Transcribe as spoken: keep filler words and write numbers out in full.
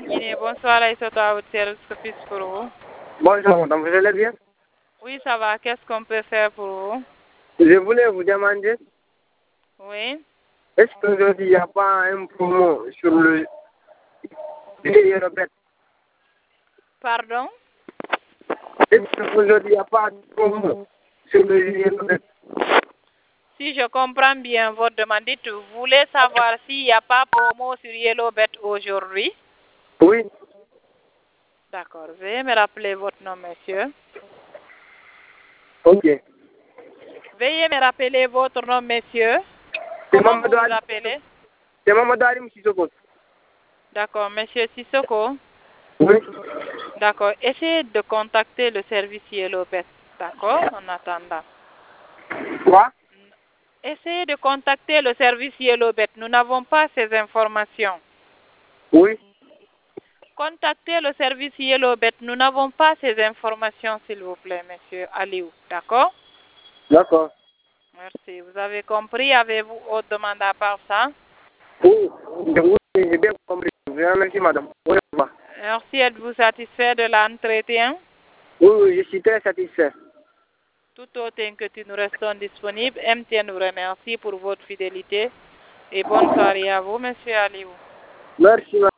Guinée. Bonsoir, Aïssatou, à votre service, que puis-je pour vous? Bonjour, madame, vous allez bien? Oui, ça va. Qu'est-ce qu'on peut faire pour vous? Je voulais vous demander, Oui. est-ce qu'aujourd'hui, il n'y a pas un promo sur le Robert? Pardon? Est-ce qu'aujourd'hui, il n'y a pas de promo sur le Robert? Si je comprends bien votre demande, dites, vous voulez savoir s'il n'y a pas promo sur YellowBet aujourd'hui? Oui. D'accord. Veuillez me rappeler votre nom, monsieur. Ok. Veuillez me rappeler votre nom, monsieur. C'est Comment vous Mamadou vous Alim. appelez? C'est Mamadou Alim Sissoko. D'accord, monsieur Sissoko. Oui. D'accord. Essayez de contacter le service YellowBet. D'accord, en attendant. Quoi? Essayez de contacter le service YellowBet. Nous n'avons pas ces informations. Oui. Contactez le service YellowBet. Nous n'avons pas ces informations, s'il vous plaît, monsieur Aliou. D'accord? D'accord. Merci. Vous avez compris? Avez-vous autre demande à part ça? Oui, oui, j'ai bien compris. Je vous remercie, madame. Au revoir. Merci. Êtes-vous satisfait de l'entretien? Oui, oui, je suis très satisfait. Tout autant que nous restons disponibles, M T N vous remercie pour votre fidélité et bonne soirée à vous, monsieur Aliou. Merci, madame.